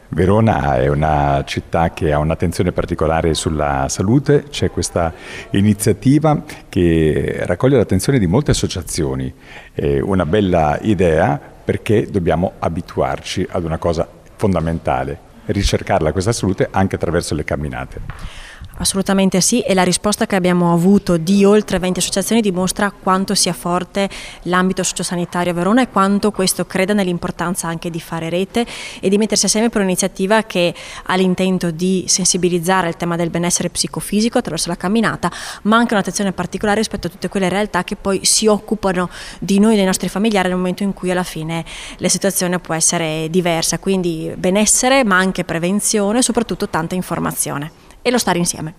Verona è una città che ha un'attenzione particolare sulla salute, c'è questa iniziativa che raccoglie l'attenzione di molte associazioni, è una bella idea perché dobbiamo abituarci ad una cosa fondamentale, ricercarla questa salute anche attraverso le camminate. Assolutamente sì, e la risposta che abbiamo avuto di oltre 20 associazioni dimostra quanto sia forte l'ambito sociosanitario a Verona e quanto questo creda nell'importanza anche di fare rete e di mettersi assieme per un'iniziativa che ha l'intento di sensibilizzare il tema del benessere psicofisico attraverso la camminata, ma anche un'attenzione particolare rispetto a tutte quelle realtà che poi si occupano di noi e dei nostri familiari nel momento in cui alla fine la situazione può essere diversa, quindi benessere ma anche prevenzione e soprattutto tanta informazione e lo stare insieme.